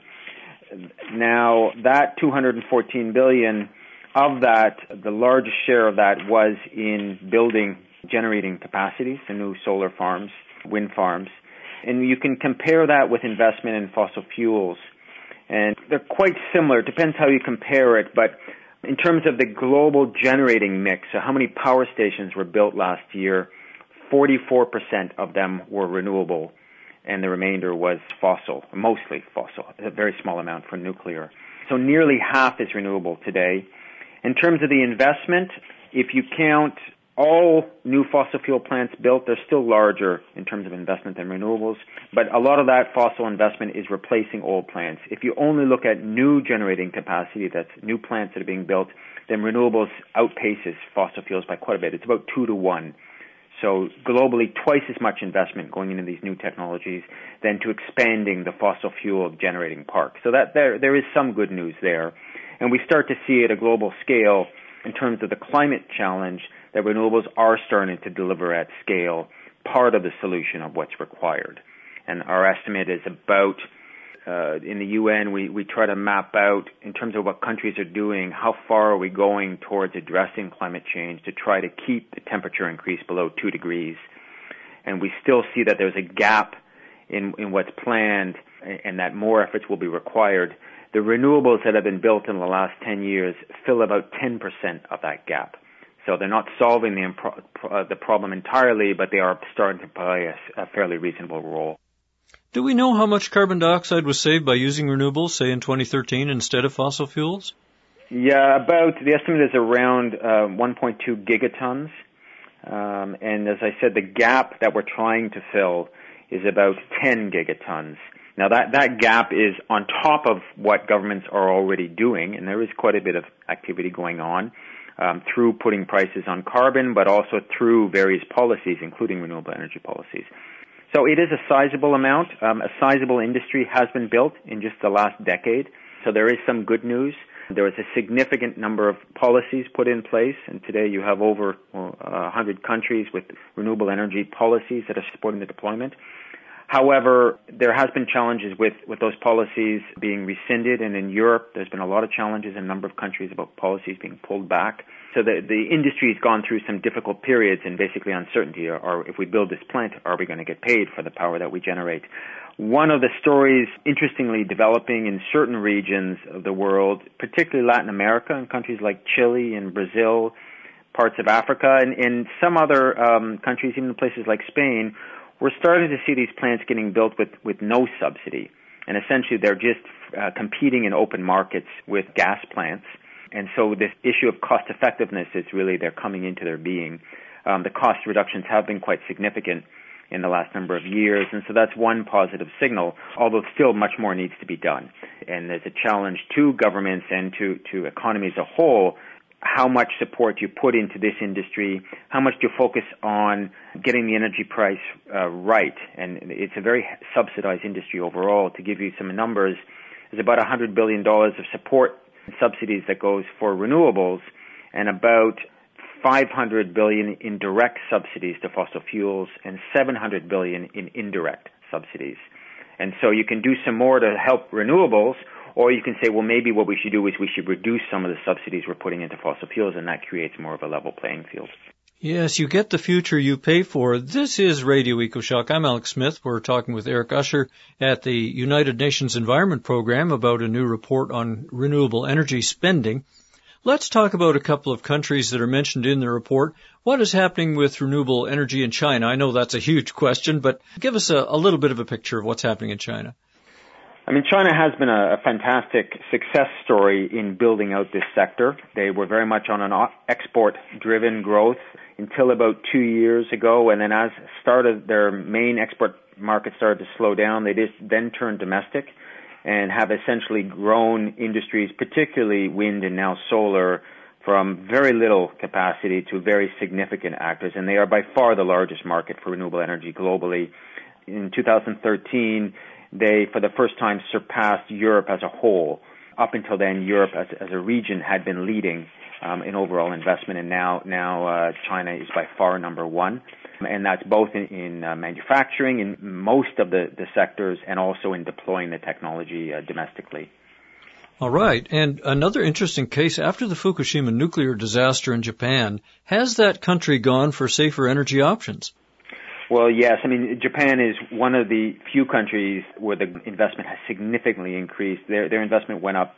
Now, that $214 billion, of that, the largest share of that was in building generating capacities, the new solar farms, wind farms. And you can compare that with investment in fossil fuels. And they're quite similar. It depends how you compare it. But in terms of the global generating mix, so how many power stations were built last year, 44% of them were renewable, and the remainder was fossil, mostly fossil, a very small amount for nuclear. So nearly half is renewable today. In terms of the investment, if you count all new fossil fuel plants built, they're still larger in terms of investment than renewables, but a lot of that fossil investment is replacing old plants. If you only look at new generating capacity, that's new plants that are being built, then renewables outpaces fossil fuels by quite a bit. It's about 2 to 1. So globally, twice as much investment going into these new technologies than to expanding the fossil fuel generating park. So that there is some good news there. And we start to see at a global scale, in terms of the climate challenge, that renewables are starting to deliver at scale part of the solution of what's required. And our estimate is about, in the UN, we try to map out, in terms of what countries are doing, how far are we going towards addressing climate change to try to keep the temperature increase below 2 degrees. And we still see that there's a gap in what's planned and that more efforts will be required. The renewables that have been built in the last 10 years fill about 10% of that gap. So they're not solving the problem entirely, but they are starting to play a fairly reasonable role. Do we know how much carbon dioxide was saved by using renewables, say in 2013, instead of fossil fuels? Yeah, the estimate is around 1.2 gigatons. And as I said, the gap that we're trying to fill is about 10 gigatons. Now that gap is on top of what governments are already doing, and there is quite a bit of activity going on. Through putting prices on carbon, but also through various policies, including renewable energy policies. So it is a sizable amount. A sizable industry has been built in just the last decade. So there is some good news. There is a significant number of policies put in place, and today you have over 100 countries with renewable energy policies that are supporting the deployment. However, there has been challenges with those policies being rescinded, and in Europe there's been a lot of challenges in a number of countries about policies being pulled back. So the industry has gone through some difficult periods and basically uncertainty, or if we build this plant, are we going to get paid for the power that we generate? One of the stories, interestingly, developing in certain regions of the world, particularly Latin America and countries like Chile and Brazil, parts of Africa, and in some other countries, even places like Spain, we're starting to see these plants getting built with no subsidy. And essentially they're just competing in open markets with gas plants. And so this issue of cost effectiveness is really, they're coming into their being. The cost reductions have been quite significant in the last number of years, and so that's one positive signal, although still much more needs to be done. And there's a challenge to governments and to economy as a whole, how much support you put into this industry, how much do you focus on getting the energy price right. And it's a very subsidized industry overall. To give you some numbers, there's about $100 billion of support and subsidies that goes for renewables, and about $500 billion in direct subsidies to fossil fuels and $700 billion in indirect subsidies. And so you can do some more to help renewables, or you can say, well, maybe what we should do is we should reduce some of the subsidies we're putting into fossil fuels, and that creates more of a level playing field. Yes, you get the future you pay for. This is Radio EcoShock. I'm Alex Smith. We're talking with Eric Usher at the United Nations Environment Program about a new report on renewable energy spending. Let's talk about a couple of countries that are mentioned in the report. What is happening with renewable energy in China? I know that's a huge question, but give us a little bit of a picture of what's happening in China. I mean, China has been a fantastic success story in building out this sector. They were very much on an export-driven growth until about 2 years ago, and then as their main export market started to slow down, they just then turned domestic and have essentially grown industries, particularly wind and now solar, from very little capacity to very significant actors, and they are by far the largest market for renewable energy globally. In 2013, they, for the first time, surpassed Europe as a whole. Up until then, Europe as a region had been leading in overall investment, and now China is by far number one. And that's both in manufacturing, in most of the sectors, and also in deploying the technology domestically. All right. And another interesting case, after the Fukushima nuclear disaster in Japan, has that country gone for safer energy options? Well, yes. I mean, Japan is one of the few countries where the investment has significantly increased. Their investment went up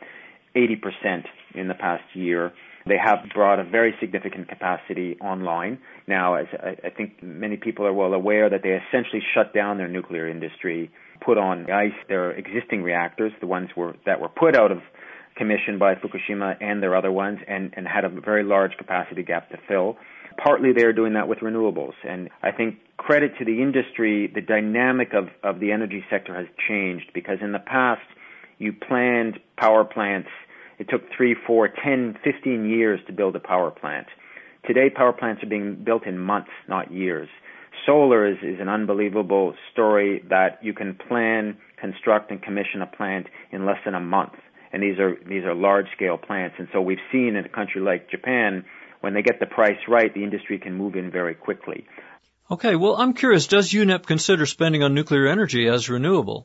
80% in the past year. They have brought a very significant capacity online. Now, as I think many people are well aware, that they essentially shut down their nuclear industry, put on ice their existing reactors, the ones that were put out of commission by Fukushima and their other ones, and had a very large capacity gap to fill. Partly they're doing that with renewables. And I think credit to the industry, the dynamic of the energy sector has changed, because in the past you planned power plants. It took 3, 4, 10, 15 years to build a power plant. Today, power plants are being built in months, not years. Solar is an unbelievable story that you can plan, construct, and commission a plant in less than a month. And these are large-scale plants. And so we've seen in a country like Japan, when they get the price right, the industry can move in very quickly. Okay, well, I'm curious, does UNEP consider spending on nuclear energy as renewable?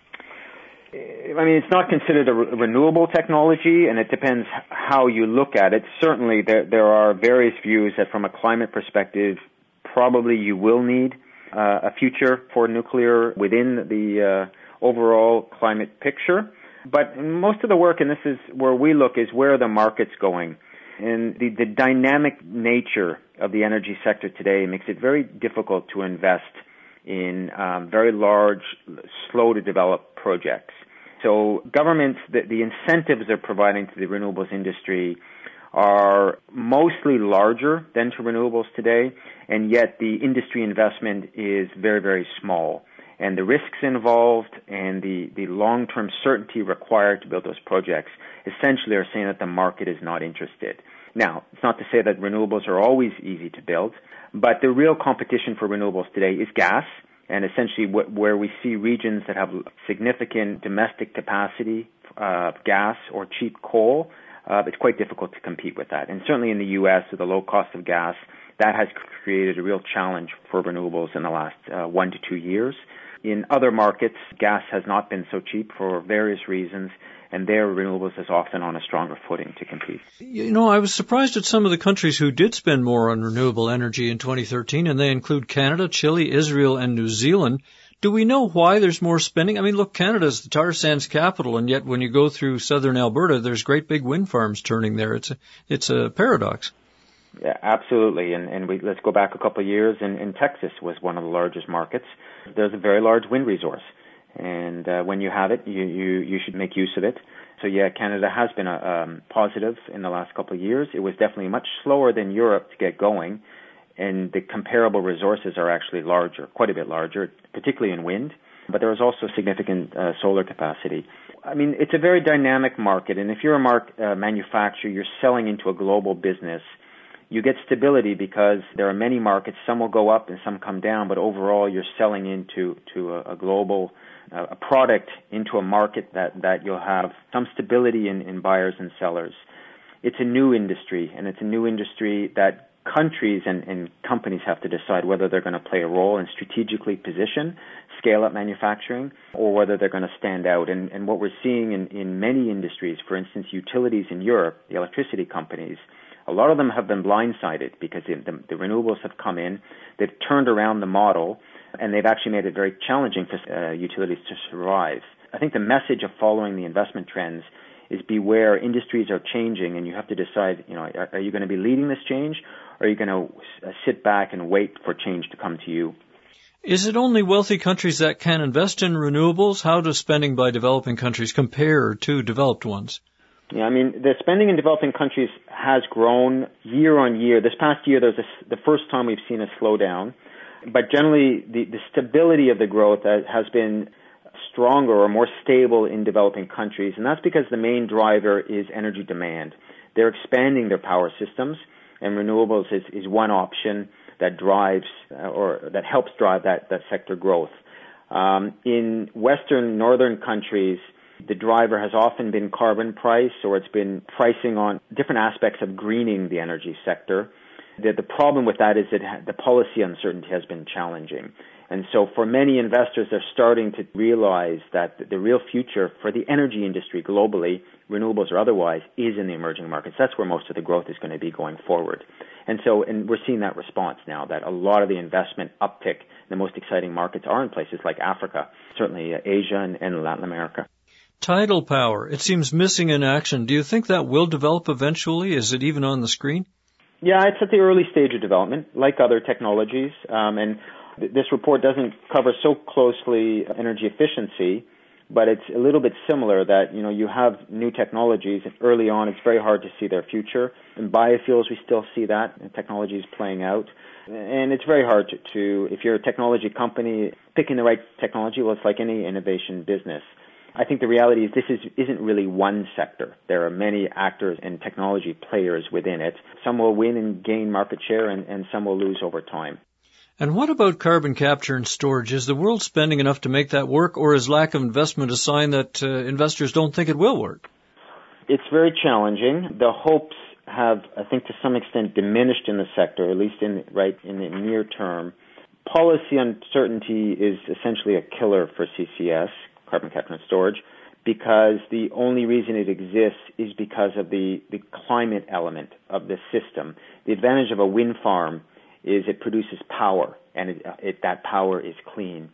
I mean, it's not considered a renewable technology, and it depends how you look at it. Certainly, there are various views that from a climate perspective, probably you will need a future for nuclear within the overall climate picture. But most of the work, and this is where we look, is where are the markets going? And the dynamic nature of the energy sector today makes it very difficult to invest in very large, slow-to-develop projects. So governments, the incentives they're providing to the renewables industry are mostly larger than to renewables today, and yet the industry investment is very, very small. And the risks involved and the long-term certainty required to build those projects essentially are saying that the market is not interested. Now, it's not to say that renewables are always easy to build, but the real competition for renewables today is gas. And essentially where we see regions that have significant domestic capacity of gas or cheap coal, it's quite difficult to compete with that. And certainly in the U.S., with the low cost of gas, that has created a real challenge for renewables in the last 1 to 2 years. In other markets, gas has not been so cheap for various reasons, and there renewables is often on a stronger footing to compete. I was surprised at some of the countries who did spend more on renewable energy in 2013, and they include Canada, Chile, Israel, and New Zealand. Do we know why there's more spending? I mean, look, Canada's the tar sands capital, and yet when you go through southern Alberta, there's great big wind farms turning there. It's a paradox. Yeah, absolutely. And let's go back a couple of years, and Texas was one of the largest markets. There's a very large wind resource. And when you have it, you should make use of it. So yeah, Canada has been a positive in the last couple of years. It was definitely much slower than Europe to get going, and the comparable resources are actually larger, quite a bit larger, particularly in wind. But there is also significant solar capacity. I mean, it's a very dynamic market, and if you're a manufacturer, you're selling into a global business. You get stability because there are many markets. Some will go up and some come down, but overall you're selling into a global a product into a market that you'll have some stability in buyers and sellers. It's a new industry, and it's a new industry that countries and companies have to decide whether they're going to play a role and strategically position, scale up manufacturing, or whether they're going to stand out. And what we're seeing in many industries, for instance, utilities in Europe, the electricity companies, a lot of them have been blindsided because the renewables have come in, they've turned around the model, and they've actually made it very challenging for utilities to survive. I think the message of following the investment trends is beware. Industries are changing, and you have to decide, are you going to be leading this change, or are you going to sit back and wait for change to come to you? Is it only wealthy countries that can invest in renewables? How does spending by developing countries compare to developed ones? Yeah, I mean, the spending in developing countries has grown year on year. This past year, there's the first time we've seen a slowdown. But generally, the stability of the growth has been stronger or more stable in developing countries, and that's because the main driver is energy demand. They're expanding their power systems, and renewables is one option that drives or that helps drive that sector growth. In Western, northern countries, the driver has often been carbon price, or it's been pricing on different aspects of greening the energy sector. The problem with that is that the policy uncertainty has been challenging. And so for many investors, they're starting to realize that the real future for the energy industry globally, renewables or otherwise, is in the emerging markets. That's where most of the growth is going to be going forward. And we're seeing that response now, that a lot of the investment uptick in the most exciting markets are in places like Africa, certainly Asia and Latin America. Tidal power, it seems missing in action. Do you think that will develop eventually? Is it even on the screen? Yeah, it's at the early stage of development, like other technologies. And this report doesn't cover so closely energy efficiency, but it's a little bit similar that, you have new technologies, and early on it's very hard to see their future. In biofuels, we still see that, and technology is playing out. And it's very hard to, if you're a technology company, picking the right technology, well, it's like any innovation business. I think the reality is this isn't really one sector. There are many actors and technology players within it. Some will win and gain market share, and some will lose over time. And what about carbon capture and storage? Is the world spending enough to make that work, or is lack of investment a sign that investors don't think it will work? It's very challenging. The hopes have, I think, to some extent diminished in the sector, at least in the near term. Policy uncertainty is essentially a killer for CCS, carbon capture and storage, because the only reason it exists is because of the climate element of the system. The advantage of a wind farm is it produces power, and that power is clean.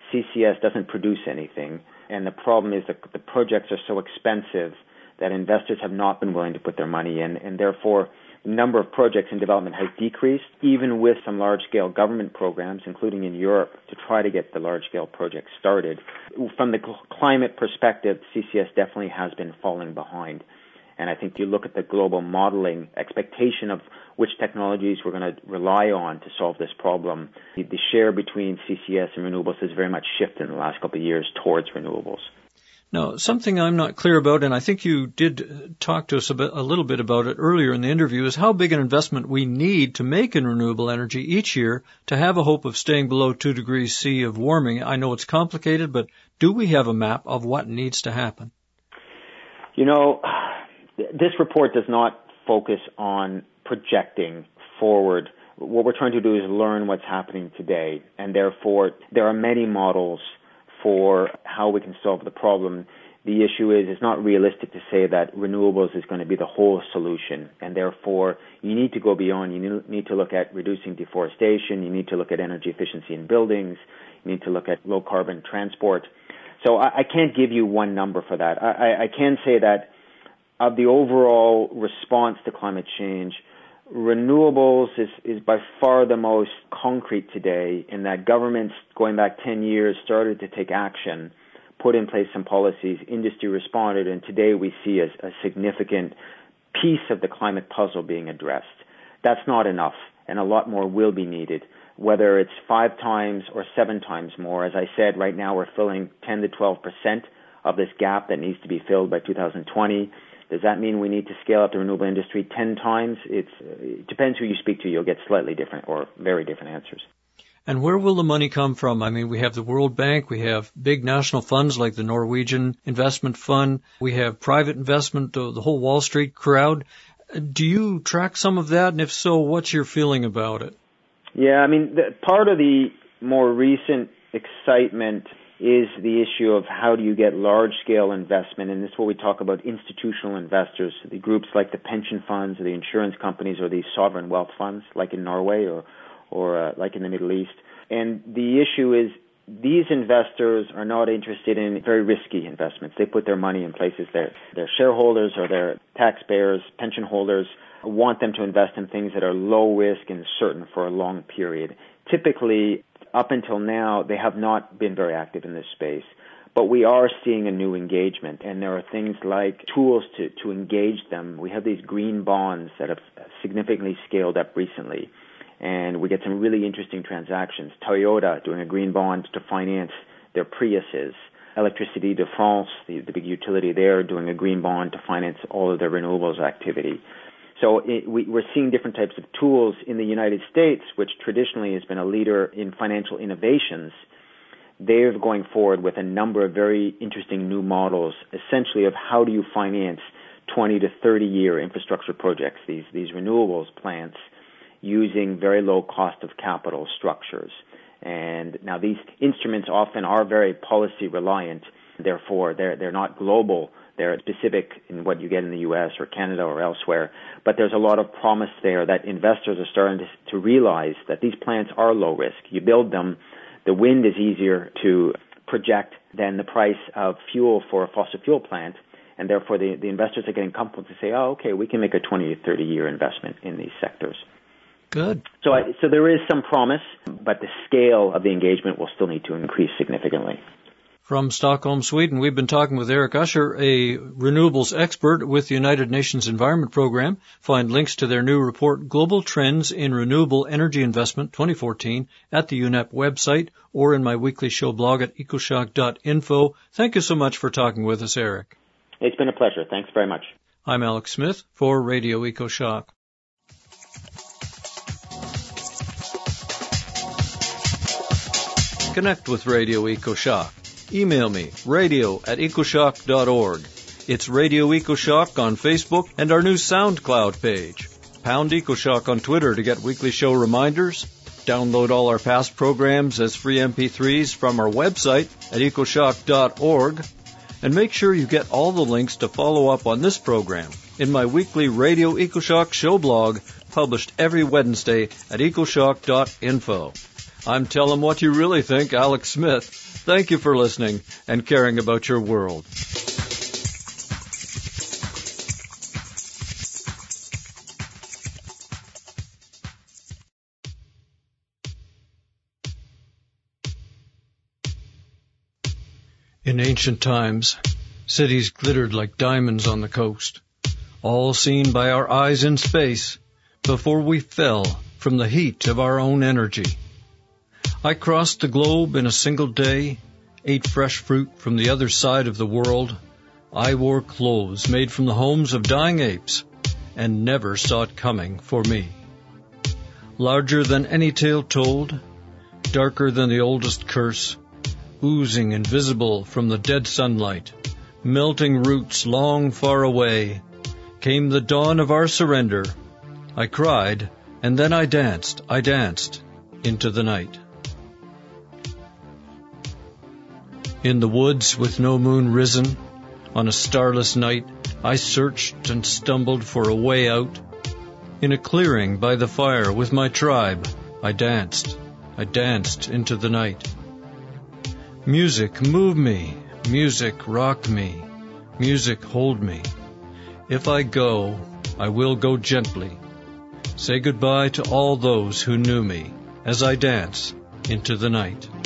CCS doesn't produce anything, and the problem is that the projects are so expensive that investors have not been willing to put their money in, and therefore the number of projects in development has decreased, even with some large-scale government programs, including in Europe, to try to get the large-scale projects started. From the climate perspective, CCS definitely has been falling behind. And I think if you look at the global modeling expectation of which technologies we're going to rely on to solve this problem, the share between CCS and renewables has very much shifted in the last couple of years towards renewables. Now, something I'm not clear about, and I think you did talk to us a little bit about it earlier in the interview, is how big an investment we need to make in renewable energy each year to have a hope of staying below 2 degrees C of warming. I know it's complicated, but do we have a map of what needs to happen? This report does not focus on projecting forward. What we're trying to do is learn what's happening today, and therefore there are many models for how we can solve the problem. The issue is it's not realistic to say that renewables is going to be the whole solution, and therefore you need to go beyond. You need to look at reducing deforestation. You need to look at energy efficiency in buildings. You need to look at low carbon transport. So I can't give you one number for that. I can say that of the overall response to climate change, renewables is by far the most concrete today, in that governments going back 10 years started to take action, put in place some policies, industry responded, and today we see a significant piece of the climate puzzle being addressed. That's not enough, and a lot more will be needed, whether it's 5 times or 7 times more. As I said, right now we're filling 10 to 12% of this gap that needs to be filled by 2020. Does that mean we need to scale up the renewable industry 10 times? It depends who you speak to. You'll get slightly different or very different answers. And where will the money come from? I mean, we have the World Bank, we have big national funds like the Norwegian Investment Fund, we have private investment, the whole Wall Street crowd. Do you track some of that? And if so, what's your feeling about it? Yeah, I mean, part of the more recent excitement is the issue of how do you get large-scale investment, and this is what we talk about institutional investors, the groups like the pension funds or the insurance companies or these sovereign wealth funds like in Norway or like in the Middle East. And the issue is these investors are not interested in very risky investments. They put their money in places that their shareholders or their taxpayers, pension holders, want them to invest in things that are low risk and certain for a long period. Typically, up until now, they have not been very active in this space. But we are seeing a new engagement, and there are things like tools to engage them. We have these green bonds that have significantly scaled up recently, and we get some really interesting transactions. Toyota doing a green bond to finance their Priuses. Électricité de France, the big utility there, doing a green bond to finance all of their renewables activity. So we're seeing different types of tools in the United States, which traditionally has been a leader in financial innovations. They're going forward with a number of very interesting new models, essentially of how do you finance 20 to 30-year infrastructure projects, these renewables plants, using very low cost of capital structures. And now these instruments often are very policy reliant, therefore they're not global. They're specific in what you get in the U.S. or Canada or elsewhere. But there's a lot of promise there that investors are starting to realize that these plants are low risk. You build them, the wind is easier to project than the price of fuel for a fossil fuel plant, and therefore the investors are getting comfortable to say, oh, okay, we can make a 20 to 30-year investment in these sectors. Good. So there is some promise, but the scale of the engagement will still need to increase significantly. From Stockholm, Sweden, we've been talking with Eric Usher, a renewables expert with the United Nations Environment Program. Find links to their new report, Global Trends in Renewable Energy Investment 2014, at the UNEP website or in my weekly show blog at ecoshock.info. Thank you so much for talking with us, Eric. It's been a pleasure. Thanks very much. I'm Alex Smith for Radio EcoShock. Connect with Radio EcoShock. Email me, radio@ecoshock.org. It's Radio EcoShock on Facebook and our new SoundCloud page. Pound EcoShock on Twitter to get weekly show reminders. Download all our past programs as free MP3s from our website at ecoshock.org. And make sure you get all the links to follow up on this program in my weekly Radio EcoShock show blog, published every Wednesday at ecoshock.info. I'm Tell 'em What You Really Think, Alex Smith. Thank you for listening and caring about your world. In ancient times, cities glittered like diamonds on the coast, all seen by our eyes in space before we fell from the heat of our own energy. I crossed the globe in a single day, ate fresh fruit from the other side of the world. I wore clothes made from the homes of dying apes and never saw it coming for me. Larger than any tale told, darker than the oldest curse, oozing invisible from the dead sunlight, melting roots long far away, came the dawn of our surrender. I cried, and then I danced into the night. In the woods with no moon risen, on a starless night, I searched and stumbled for a way out. In a clearing by the fire with my tribe, I danced into the night. Music, move me, music, rock me, music, hold me. If I go, I will go gently. Say goodbye to all those who knew me as I dance into the night.